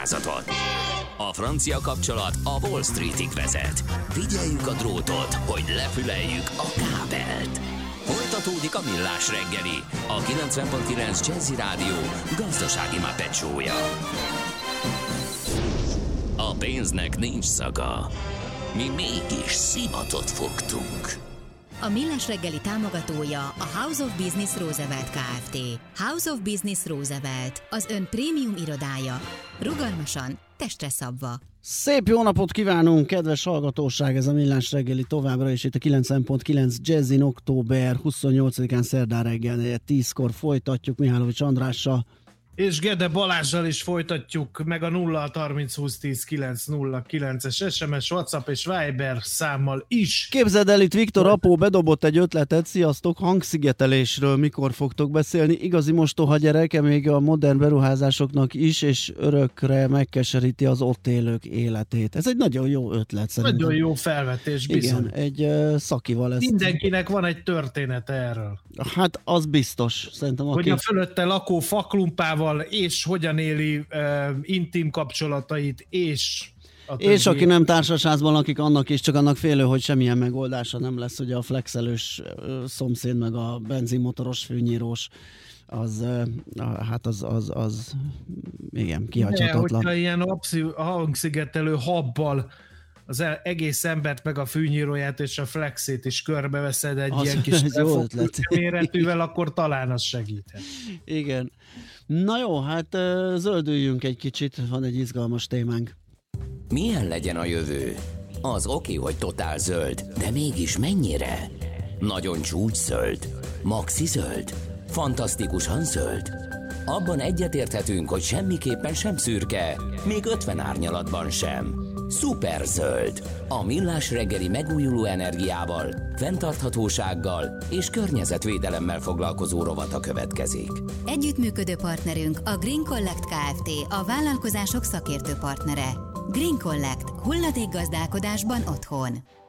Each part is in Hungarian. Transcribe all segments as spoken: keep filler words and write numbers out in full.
magyarázatot. A francia kapcsolat a Wall Streetig vezet. Figyeljük a drótot, hogy lefüleljük a kábelt. Folytatódik a Millás reggeli, a kilencven pont kilenc Jazzy Rádió gazdasági mápecsója. A pénznek nincs szaga. Mi mégis szimatot fogtunk. A Millás reggeli támogatója a House of Business Roosevelt Kft. House of Business Roosevelt, az ön prémium irodája. Rugalmasan, testre szabva. Szép jó napot kívánunk, kedves hallgatóság! Ez a Millás reggeli továbbra is itt a kilencven pont kilenc Jazzin, október huszonnyolcadikán szerdán reggel tízkor folytatjuk Mihálovics Andrással. És Gede Balázsral is folytatjuk meg a nulla harminc húsz tíz kilenc nulla kilences es em es, WhatsApp és Viber számmal is. Képzeld el, itt Viktor apó bedobott egy ötletet, sziasztok, hangszigetelésről mikor fogtok beszélni? Igazi mostoha gyereke még a modern beruházásoknak is, és örökre megkeseríti az ott élők életét. Ez egy nagyon jó ötlet szerintem. Nagyon jó felvetés, bizony. Igen, egy uh, szakival ezt... Mindenkinek van egy története erről. Hát az biztos, szerintem. Hogy aki... a fölötte lakó faklumpával és hogyan éli uh, intim kapcsolatait, és és aki nem társasházban lakik, annak is, csak annak félő, hogy semmilyen megoldása nem lesz, ugye a flexelős uh, szomszéd, meg a benzinmotoros fűnyírós, az, uh, hát az, az, az igen, kihagyhatatlan. De, hogyha ilyen abszolút hangszigetelő habbal az egész embert, meg a fűnyíróját és a flexét is körbeveszed egy az ilyen kis méretűvel, akkor talán az segíthet. Igen. Na jó, hát zöldüljünk egy kicsit, van egy izgalmas témánk. Milyen legyen a jövő? Az oké, hogy totál zöld, de mégis mennyire? Nagyon csúcs zöld? Maxi zöld? Fantasztikusan zöld? Abban egyetérthetünk, hogy semmiképpen sem szürke, még ötven árnyalatban sem. Szuperzöld. A Millás reggeli megújuló energiával, fenntarthatósággal és környezetvédelemmel foglalkozó rovata következik. Együttműködő partnerünk a Green Collect Kft. A vállalkozások szakértő partnere. Green Collect. Hulladékgazdálkodásban otthon.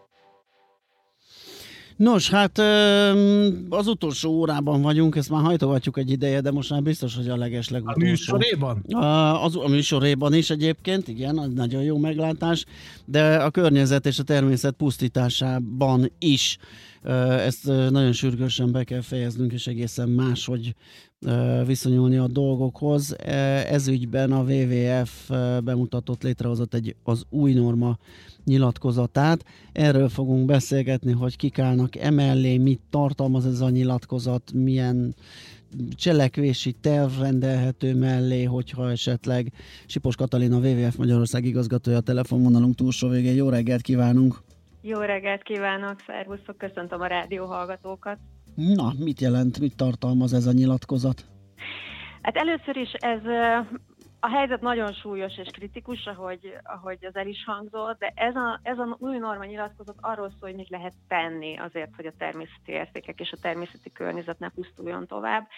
Nos, hát az utolsó órában vagyunk, ezt már hajtogatjuk egy ideje, de most már biztos, hogy a legeslegutolsó. A műsoréban? A, az, a műsoréban is egyébként, igen, az nagyon jó meglátás, de a környezet és a természet pusztításában is. Ezt nagyon sürgősen be kell fejeznünk, és egészen máshogy viszonyulni a dolgokhoz. Ez ügyben a dupla vé dupla vé ef bemutatott, létrehozott egy az új norma nyilatkozatát. Erről fogunk beszélgetni, hogy kik állnak emellé, mit tartalmaz ez a nyilatkozat, milyen cselekvési terv rendelhető mellé, hogyha esetleg. Sipos Katalin, a dupla vé dupla vé ef Magyarország igazgatója, a telefonvonalunk túlsó végén. Jó reggelt kívánunk! Jó reggelt kívánok, szervusztok, köszöntöm a rádió hallgatókat. Na, mit jelent, mit tartalmaz ez a nyilatkozat? Hát először is ez a helyzet nagyon súlyos és kritikus, ahogy, ahogy az el is hangzott, de ez a, ez a új norma nyilatkozat arról szól, hogy mit lehet tenni azért, hogy a természeti értékek és a természeti környezet ne pusztuljon tovább.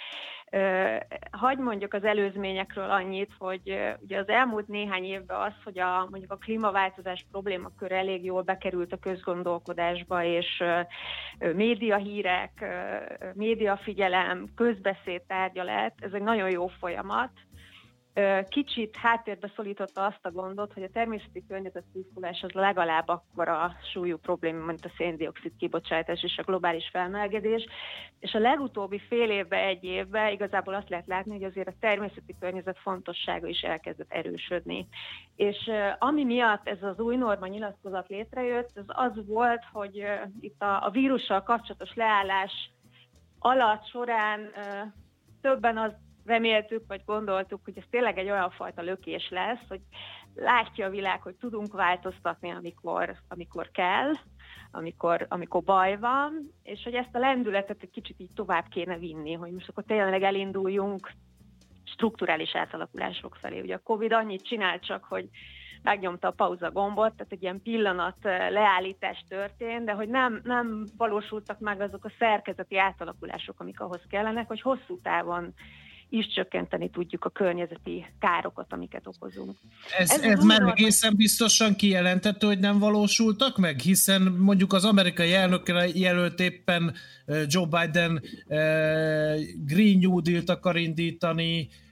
Hagy mondjuk az előzményekről annyit, hogy ugye az elmúlt néhány évben az, hogy a, mondjuk a klímaváltozás problémakör elég jól bekerült a közgondolkodásba, és médiahírek, médiafigyelem, közbeszéd tárgya lett, ez egy nagyon jó folyamat. Kicsit háttérbe szorította azt a gondot, hogy a természeti környezet pusztulás az legalább akkora súlyú probléma, mint a szén-dioxid kibocsátás és a globális felmelegedés, és a legutóbbi fél évben, egy évben igazából azt lehet látni, hogy azért a természeti környezet fontossága is elkezdett erősödni. És ami miatt ez az új norma nyilatkozat létrejött, az az volt, hogy itt a, a vírussal kapcsolatos leállás alatt során többen az reméltük, vagy gondoltuk, hogy ez tényleg egy olyan fajta lökés lesz, hogy látja a világ, hogy tudunk változtatni, amikor, amikor kell, amikor, amikor baj van, és hogy ezt a lendületet egy kicsit így tovább kéne vinni, hogy most akkor tényleg elinduljunk strukturális átalakulások felé. Ugye a Covid annyit csinált csak, hogy megnyomta a pauza gombot, tehát egy ilyen pillanat leállítás történt, de hogy nem, nem valósultak meg azok a szerkezeti átalakulások, amik ahhoz kellenek, hogy hosszú távon is csökkenteni tudjuk a környezeti károkat, amiket okozunk. Ez, ez, ez már egészen biztosan kijelenthető, hogy nem valósultak meg, hiszen mondjuk az amerikai elnökre jelölt éppen Joe Biden Green New Deal-t akar indítani,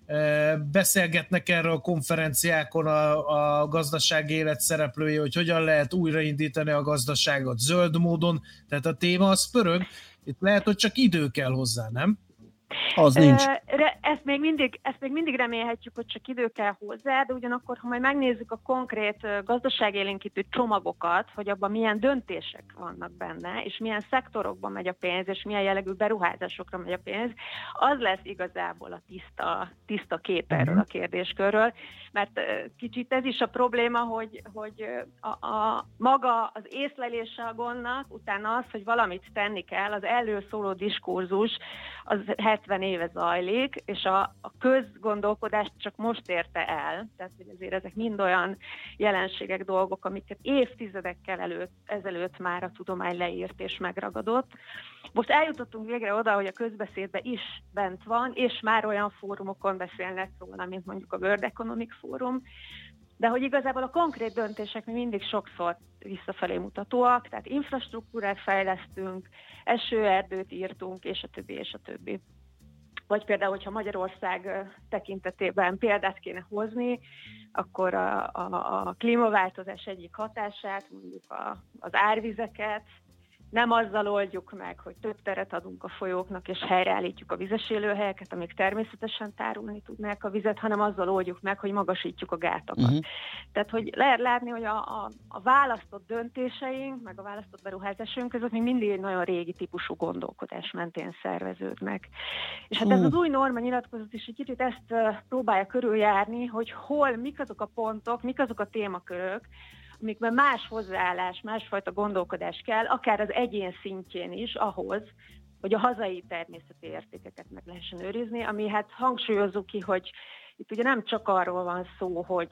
beszélgetnek erről a konferenciákon a, a gazdasági élet szereplői, hogy hogyan lehet újraindítani a gazdaságot zöld módon, tehát a téma az pörög, itt lehet, hogy csak idő kell hozzá, nem? Az nincs. Ezt még, mindig, ezt még mindig remélhetjük, hogy csak idő kell hozzá, de ugyanakkor, ha majd megnézzük a konkrét gazdaságélénkítő csomagokat, hogy abban milyen döntések vannak benne, és milyen szektorokban megy a pénz, és milyen jellegű beruházásokra megy a pénz, az lesz igazából a tiszta, tiszta kép erről a kérdéskörről, mert kicsit ez is a probléma, hogy, hogy a, a maga az észlelése a gondnak, utána az, hogy valamit tenni kell, az előszóló diskurzus, az hetven éve zajlik, és a, a közgondolkodást csak most érte el. Tehát, hogy azért ezek mind olyan jelenségek, dolgok, amiket évtizedekkel előtt, ezelőtt már a tudomány leírt és megragadott. Most eljutottunk végre oda, hogy a közbeszédben is bent van, és már olyan fórumokon beszélnek róla, mint mondjuk a World Economic Forum, de hogy igazából a konkrét döntések mi mindig sokszor visszafelé mutatóak, tehát infrastruktúrát fejlesztünk, esőerdőt írtunk, és a többi, és a többi. Vagy például, hogyha Magyarország tekintetében példát kéne hozni, akkor a, a, a klímaváltozás egyik hatását, mondjuk a, az árvizeket, nem azzal oldjuk meg, hogy több teret adunk a folyóknak, és helyreállítjuk a vizes élőhelyeket, amik természetesen tárolni tudnák a vizet, hanem azzal oldjuk meg, hogy magasítjuk a gátakat. Uh-huh. Tehát, hogy lehet látni, hogy a, a, a választott döntéseink, meg a választott beruházásaink között még mindig egy nagyon régi típusú gondolkodás mentén szerveződnek. És hát uh-huh. ez az új norma nyilatkozat is egy kicsit ezt próbálja körüljárni, hogy hol, mik azok a pontok, mik azok a témakörök, amikben más hozzáállás, másfajta gondolkodás kell, akár az egyén szintjén is ahhoz, hogy a hazai természeti értékeket meg lehessen őrizni, ami hát hangsúlyozzuk ki, hogy itt ugye nem csak arról van szó, hogy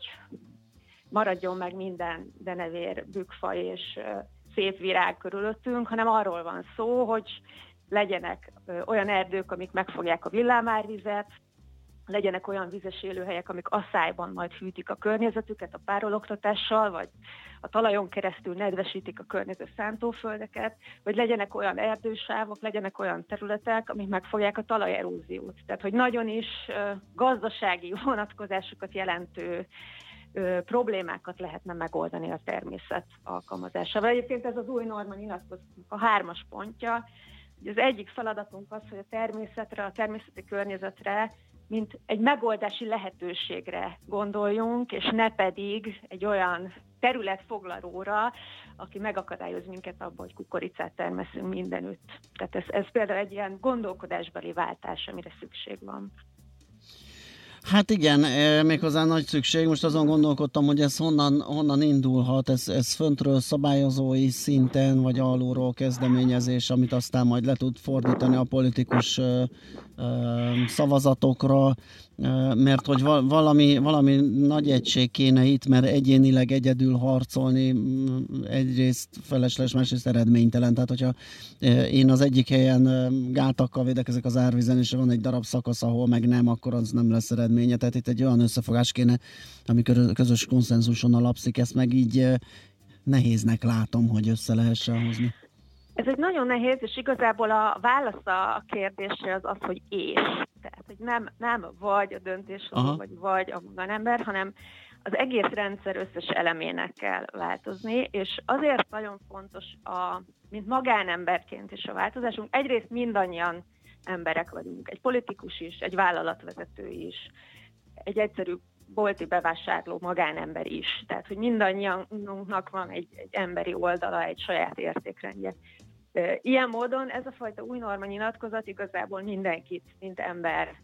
maradjon meg minden denevér, bükkfa és szép virág körülöttünk, hanem arról van szó, hogy legyenek olyan erdők, amik megfogják a villámárvizet, legyenek olyan vizes élőhelyek, amik asszályban majd hűtik a környezetüket a párologtatással, vagy a talajon keresztül nedvesítik a környező szántóföldeket, vagy legyenek olyan erdősávok, legyenek olyan területek, amik megfogják a talajeróziót. Tehát, hogy nagyon is gazdasági vonatkozásokat jelentő problémákat lehetne megoldani a természet alkalmazásával. Egyébként ez az új norma nyilatkozatnak a hármas pontja. Az egyik feladatunk az, hogy a természetre, a természeti környezetre mint egy megoldási lehetőségre gondoljunk, és ne pedig egy olyan területfoglalóra, aki megakadályoz minket abban, hogy kukoricát termeszünk mindenütt. Tehát ez, ez például egy ilyen gondolkodásbeli váltás, amire szükség van. Hát igen, méghozzá nagy szükség. Most azon gondolkodtam, hogy ez honnan, honnan indulhat, ez, ez föntről szabályozói szinten, vagy alulról kezdeményezés, amit aztán majd le tud fordítani a politikus ö, ö, szavazatokra, ö, mert hogy valami, valami nagy egység kéne itt, mert egyénileg egyedül harcolni egyrészt felesleges, másrészt eredménytelen. Tehát, hogyha én az egyik helyen gátakkal védekezek az árvízen, és van egy darab szakasz, ahol meg nem, akkor az nem lesz eredmény. Tehát itt egy olyan összefogás kéne, ami közös konszenzuson alapszik, ezt meg így nehéznek látom, hogy össze lehessen hozni. Ez egy nagyon nehéz, és igazából a válasza a kérdésre az az, hogy és. Tehát, hogy nem, nem vagy a döntéshozó, vagy vagy a magánember, hanem az egész rendszer összes elemének kell változni, és azért nagyon fontos, a, mint magánemberként is a változásunk, egyrészt mindannyian emberek vagyunk, egy politikus is, egy vállalatvezető is, egy egyszerű bolti bevásárló magánember is. Tehát, hogy mindannyiunknak van egy, egy emberi oldala, egy saját értékrendje. Ilyen módon ez a fajta új norma nyilatkozat igazából mindenkit, mint ember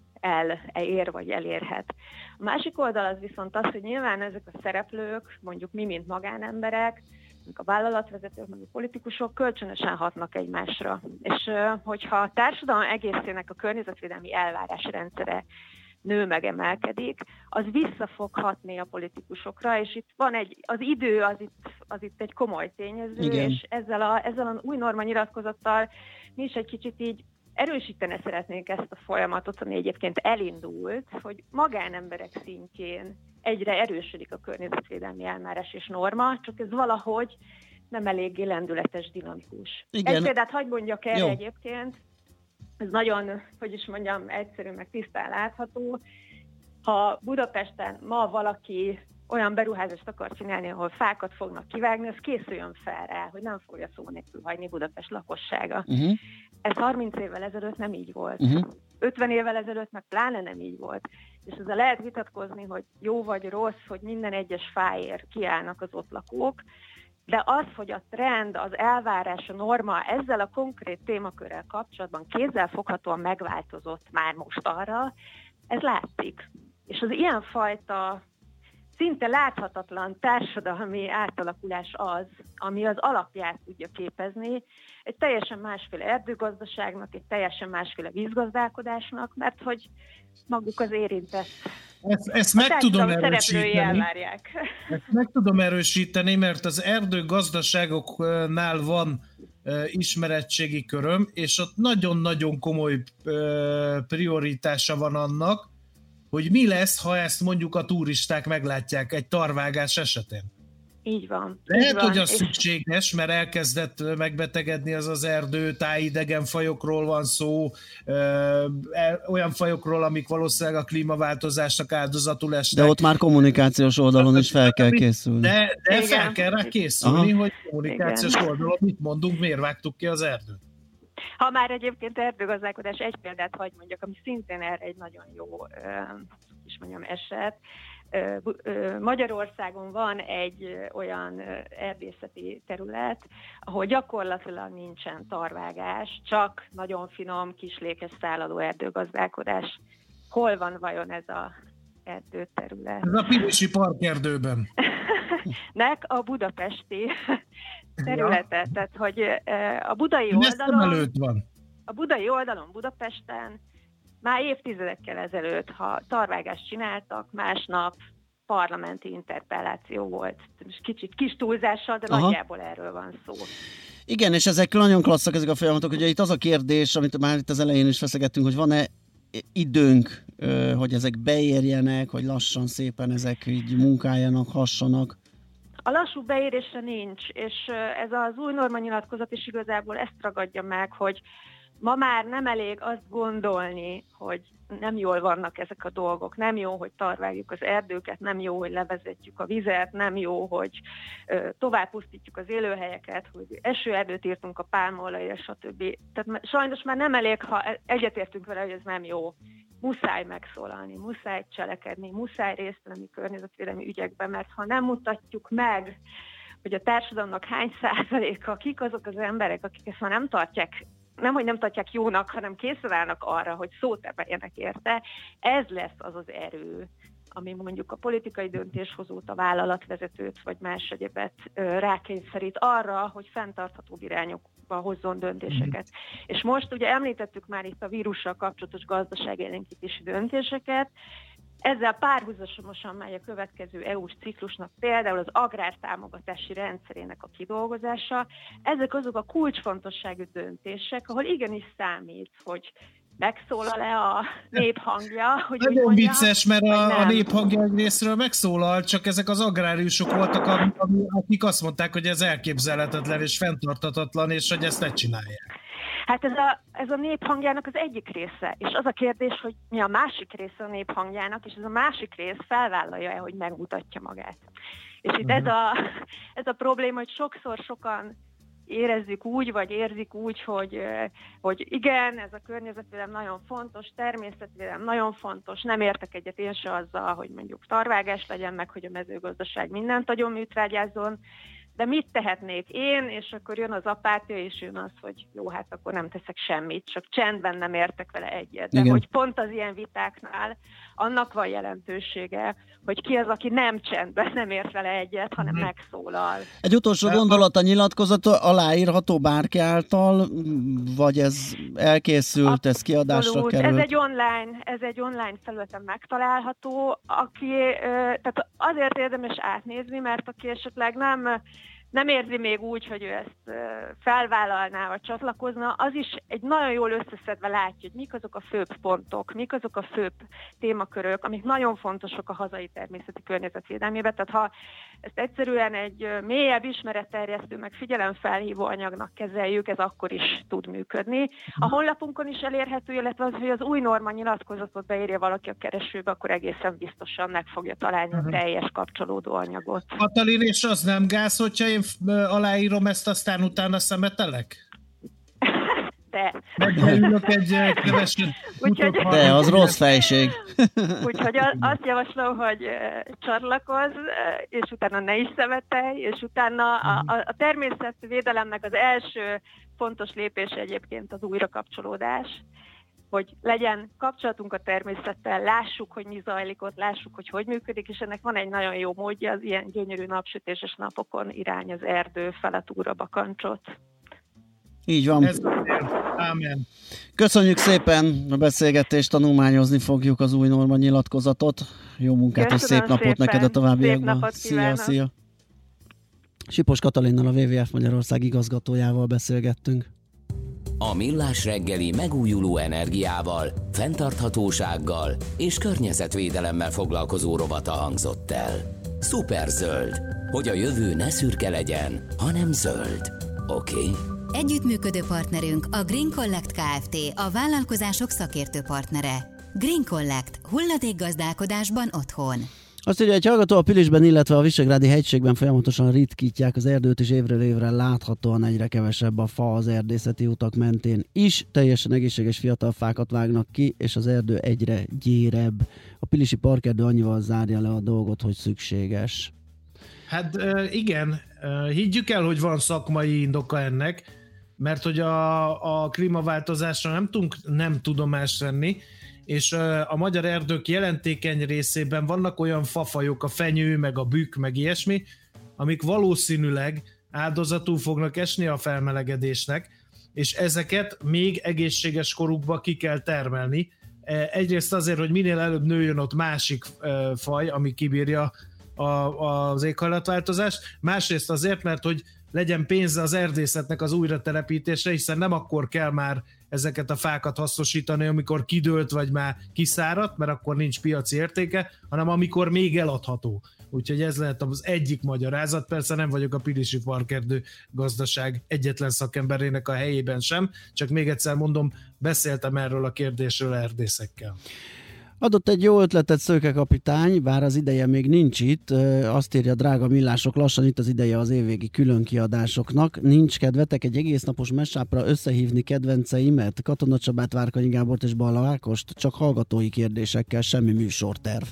elér vagy elérhet. A másik oldal az viszont az, hogy nyilván ezek a szereplők, mondjuk mi, mint magánemberek, a vállalatvezetők, meg a politikusok kölcsönösen hatnak egymásra. És hogyha a társadalom egészének a környezetvédelmi elvárásrendszere nő meg emelkedik, az vissza fog hatni a politikusokra, és itt van egy, az idő az itt, az itt egy komoly tényező, igen. És ezzel a, ezzel a új norma nyilatkozattal mi is egy kicsit így erősíteni szeretnénk ezt a folyamatot, ami egyébként elindult, hogy magánemberek szintjén egyre erősödik a környezetvédelmi elvárás és norma, csak ez valahogy nem eléggé lendületes, dinamikus. Igen. Egy példát hadd mondjak el egyébként, ez nagyon, hogy is mondjam, egyszerű, meg tisztán látható. ha Budapesten ma valaki olyan beruházást akar csinálni, ahol fákat fognak kivágni, az készüljön fel rá, hogy nem fogja szó nélkül hagyni Budapest lakossága. Uh-huh. Ez harminc évvel ezelőtt nem így volt. Uh-huh. ötven évvel ezelőtt meg pláne nem így volt. És ezzel lehet vitatkozni, hogy jó vagy rossz, hogy minden egyes fáért kiállnak az ott lakók, de az, hogy a trend, az elvárás, a norma ezzel a konkrét témakörrel kapcsolatban kézzelfoghatóan megváltozott már most arra, ez látszik. És az ilyenfajta szinte láthatatlan társadalmi átalakulás az, ami az alapját tudja képezni egy teljesen másféle erdőgazdaságnak, egy teljesen másféle vízgazdálkodásnak, mert hogy maguk az érintett. Ezt, ezt meg tudom erősíteni. Ezt meg tudom erősíteni, mert az erdőgazdaságoknál van uh, ismeretségi köröm, és ott nagyon-nagyon komoly uh, prioritása van annak, hogy mi lesz, ha ezt mondjuk a turisták meglátják egy tarvágás esetén. Így van. Lehet, így van. hogy az szükséges, mert elkezdett megbetegedni az az erdő, tájidegen fajokról van szó, olyan fajokról, amik valószínűleg a klímaváltozásnak áldozatul esnek. De ott már kommunikációs oldalon is fel kell készülni. De, de fel kell rá készülni, aha, hogy kommunikációs Igen. oldalon mit mondunk, miért vágtuk ki az erdőt. Ha már egyébként erdőgazdálkodás, egy példát hagy mondjak, ami szintén erre egy nagyon jó is mondjam, eset. Magyarországon van egy olyan erdészeti terület, ahol gyakorlatilag nincsen tarvágás, csak nagyon finom, kislékes szállaló erdőgazdálkodás. Hol van vajon ez a erdőterület? Ez a Pirisi parkerdőben. Nek a budapesti területet, ja. Tehát hogy a budai oldalon, van. a budai oldalon Budapesten már évtizedekkel ezelőtt, ha tarvágást csináltak, másnap parlamenti interpelláció volt. Kicsit kis túlzással, de aha, nagyjából erről van szó. Igen, és ezek nagyon klasszak ezek a folyamatok. Ugye itt az a kérdés, amit már itt az elején is feszegettünk, hogy van-e időnk, hogy ezek beérjenek, hogy lassan szépen ezek így munkáljanak, hassanak? A lassú beérésre nincs, és ez az új normanyilatkozat is igazából ezt ragadja meg, hogy ma már nem elég azt gondolni, hogy nem jól vannak ezek a dolgok, nem jó, hogy tarváljuk az erdőket, nem jó, hogy levezetjük a vizet, nem jó, hogy tovább pusztítjuk az élőhelyeket, hogy esőerdőt írtunk a pálmaolajra, stb. Tehát sajnos már nem elég, ha egyetértünk vele, hogy ez nem jó. Muszáj megszólalni, muszáj cselekedni, muszáj részt venni környezetvédelmi ügyekben, mert ha nem mutatjuk meg, hogy a társadalomnak hány százaléka, kik azok az emberek, akik ezt már nem tartják, nem, hogy nem tartják jónak, hanem készen állnak arra, hogy szót emeljenek érte, ez lesz az az erő, ami mondjuk a politikai döntéshozót, a vállalatvezetőt, vagy más egyebet rákényszerít arra, hogy fenntarthatóbb irányokba hozzon döntéseket. Mm. És most ugye említettük már itt a vírussal kapcsolatos gazdaságélénkítési döntéseket, ezzel párhuzamosan megy a következő é u-s ciklusnak például az agrártámogatási rendszerének a kidolgozása. Ezek azok a kulcsfontosságú döntések, ahol igenis számít, hogy megszólal-e a néphangja. Hogy nagyon mondja, vicces, mert a, a néphangja egy részről megszólal, csak ezek az agráriusok voltak, akik azt mondták, hogy ez elképzelhetetlen és fenntarthatatlan, és hogy ezt ne csinálják. Hát ez a, ez a néphangjának az egyik része, és az a kérdés, hogy mi a másik része a néphangjának, és ez a másik rész felvállalja-e, hogy megmutatja magát. És itt uh-huh. ez, a, ez a probléma, hogy sokszor sokan érezzük úgy, vagy érzik úgy, hogy, hogy igen, ez a környezetvédelem nagyon fontos, természetvédelem nagyon fontos, nem értek egyet én se azzal, hogy mondjuk tarvágás legyen, meg hogy a mezőgazdaság mindent agyon műtrágyázzon, de mit tehetnék én, és akkor jön az apátia, és jön az, hogy jó, hát akkor nem teszek semmit, csak csendben nem értek vele egyet. De igen, hogy pont az ilyen vitáknál annak van jelentősége, hogy ki az, aki nem csendben nem ért vele egyet, hanem hmm. megszólal. Egy utolsó gondolat, a nyilatkozat aláírható bárki által, vagy ez elkészült, ez kiadásra került? Ez egy online, ez egy online felületen megtalálható, aki, tehát azért érdemes átnézni, mert aki esetleg nem nem érzi még úgy, hogy ő ezt felvállalná, vagy csatlakozna, az is egy nagyon jól összeszedve látja, hogy mik azok a főbb pontok, mik azok a főbb témakörök, amik nagyon fontosak a hazai természeti környezetvédelmében. Tehát ha ezt egyszerűen egy mélyebb ismeretterjesztő, meg figyelemfelhívó anyagnak kezeljük, ez akkor is tud működni. A honlapunkon is elérhető, illetve az, hogy az új norma nyilatkozatot beírja valaki a keresőbe, akkor egészen biztosan meg fogja találni a teljes kapcsolódó anyagot. Katalin, és az nem gáz, hogyha én aláírom ezt, aztán utána szemetelek? De. Megbeülök egy keveset. De, az rossz fejség. Úgyhogy azt javaslom, hogy csatlakozz, és utána ne is szemetelj, és utána a, a, a természetvédelemnek az első fontos lépés egyébként az újrakapcsolódás, hogy legyen kapcsolatunk a természettel, lássuk, hogy mi zajlik ott, lássuk, hogy hogy működik, és ennek van egy nagyon jó módja, az ilyen gyönyörű napsütéses napokon irány az erdő fel a túrabakancsot. Így van. Ez Ámen. Köszönjük szépen a beszélgetést, tanulmányozni fogjuk az új norma nyilatkozatot. Jó munkát Köszönöm és szép napot szépen. neked a továbbiakban. Szia, szia, szia. Sipos Katalinnal, a dupla vé vé ef Magyarország igazgatójával beszélgettünk. A Millás reggeli megújuló energiával, fenntarthatósággal és környezetvédelemmel foglalkozó rovata hangzott el. Szuperzöld, hogy a jövő ne szürke legyen, hanem zöld. Oké? Okay? Együttműködő partnerünk a Green Collect Kft., a vállalkozások szakértő partnere. Green Collect. Hulladékgazdálkodásban otthon. Azt írja, egy hallgató, a Pilisben, illetve a Visegrádi hegységben folyamatosan ritkítják az erdőt, és évről évre láthatóan egyre kevesebb a fa az erdészeti utak mentén is. Teljesen egészséges fiatal fákat vágnak ki, és az erdő egyre gyérebb. A pilisi parkerdő annyival zárja le a dolgot, hogy szükséges. Hát igen, higgyük el, hogy van szakmai indoka ennek, mert hogy a, a klímaváltozásra nem tudunk nem tudomást venni, és a magyar erdők jelentékeny részében vannak olyan fafajok, a fenyő, meg a bükk, meg ilyesmi, amik valószínűleg áldozatul fognak esni a felmelegedésnek, és ezeket még egészséges korukba ki kell termelni. Egyrészt azért, hogy minél előbb nőjön ott másik faj, ami kibírja a, az éghajlatváltozást, másrészt azért, mert hogy legyen pénze az erdészetnek az újratelepítésre, hiszen nem akkor kell már ezeket a fákat hasznosítani, amikor kidőlt vagy már kiszáradt, mert akkor nincs piaci értéke, hanem amikor még eladható. Úgyhogy ez lehet az egyik magyarázat. Persze nem vagyok a Pilisi Parkerdő gazdaság egyetlen szakemberének a helyében sem, csak még egyszer mondom, beszéltem erről a kérdésről erdészekkel. Adott egy jó ötletet Szőke kapitány, bár az ideje még nincs itt, azt írja, drága millások, lassan itt az ideje az évvégi különkiadásoknak. Nincs kedvetek egy egész napos messápra összehívni kedvenceimet, Katona Csabát, Várkanyi Gábort és Balla Ákost, csak hallgatói kérdésekkel, semmi műsorterv.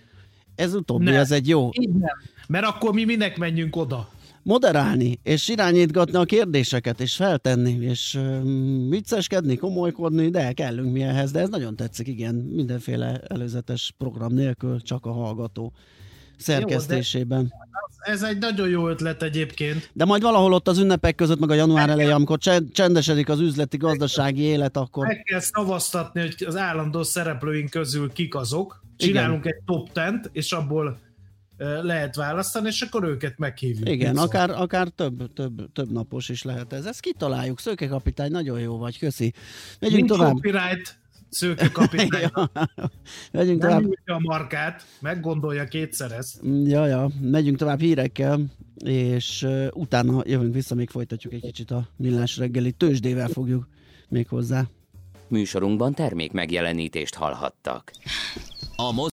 Ez utóbbi, ne, ez egy jó. Nem, mert akkor mi minek menjünk oda? Moderálni, és irányítgatni a kérdéseket, és feltenni, és um, vicceskedni, komolykodni, de kellünk mi ehhez, de ez nagyon tetszik, igen, mindenféle előzetes program nélkül, csak a hallgató szerkesztésében. Jó, ez egy nagyon jó ötlet egyébként. De majd valahol ott az ünnepek között, meg a január elején, amikor csendesedik az üzleti, gazdasági élet, akkor... Meg kell szavaztatni, hogy az állandó szereplőink közül kik azok, csinálunk igen. egy top tízt, és abból lehet választani, és akkor őket meghívjuk. Igen, akár, akár több, több, több napos is lehet ez. Ezt kitaláljuk. Szőke kapitány, nagyon jó vagy, köszi. Megyünk Nincs tovább. Copyright Szőke kapitány. Megyünk nem tovább. nyújtja a markát, meggondolja kétszer ezt. Ja, ja, megyünk tovább hírekkel, és uh, utána jövünk vissza, még folytatjuk egy kicsit a millás reggeli tőzsdével fogjuk még hozzá. Műsorunkban termék megjelenítést hallhattak. A